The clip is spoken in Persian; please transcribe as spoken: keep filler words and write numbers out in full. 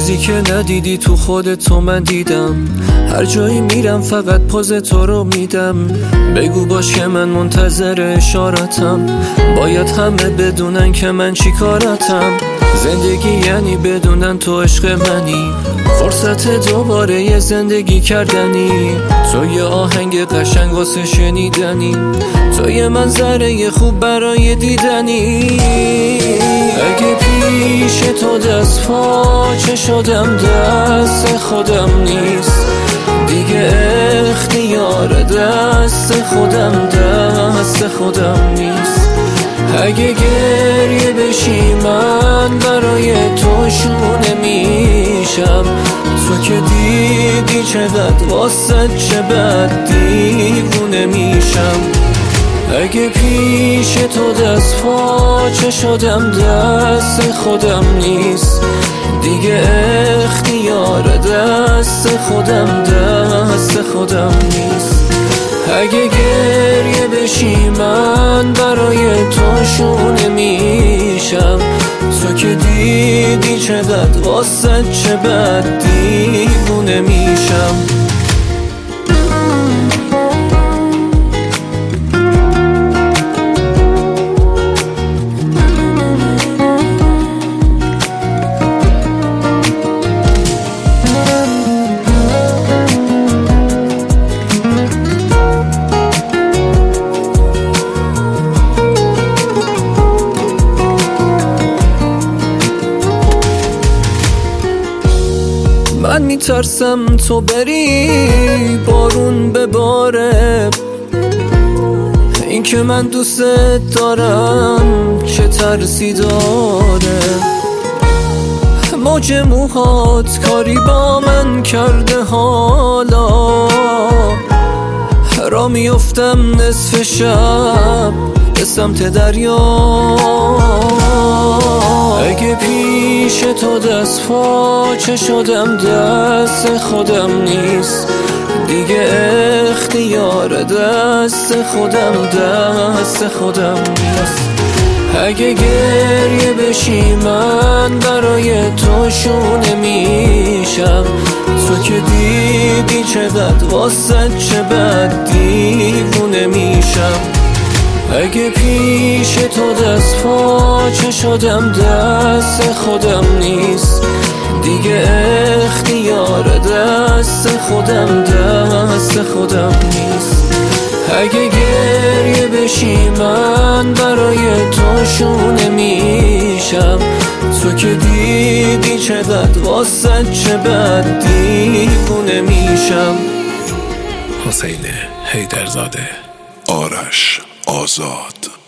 چیزی که ندیدی تو خودت تو من دیدم. هر جایی میرم فقط پوز تو رو میدم. بگو باش که من منتظر اشارتم. باید همه بدونن که من چی کارتم. زندگی یعنی بدونن تو عشق منی. فرصت دوباره یه زندگی کردنی. تو یه آهنگ قشنگ واسه شنیدنی. تو یه منظره خوب برای دیدنی. اگه پیش تو دست پاچه شدم دست خودم نیست دیگه. اختیار دست خودم دست خودم نیست. اگه گریه بشی من برای تو شونه میشم. تو که دیدی چقدر واسه چه بد دیوونه میشم. اگه پیش تو دست پاچه شدم دست خودم نیست دیگه. اختیار دست خودم دست خودم نیست. اگه گریه بشی من برای تو شونه میشم. تو که دیدی چقدر واسه چه بد دیوونه میشم. من میترسم تو بری بارون بباره. این که من دوست دارم چه ترسی داره. موج موهات کاری با من کرده حالا. را میفتم نصف شب به سمت دریا. اگه پیش تو دست پاچه شدم دست خودم نیست دیگه. اختیار دست خودم دست خودم نیست. اگه گریه بشی من برای تو شونه میشم. تو که دیدی چقدر واسه چه بد دیوونه میشم. اگه پیش تو دست پاچه شدم دست خودم نیست دیگه. اختیار دست خودم دست خودم نیست. اگه گریه بشی من برای تو شونه میشم. تو که دیدی چقدر واسه چه بد دیوونه میشم. حسین حیدرزاده، آرش آزاد.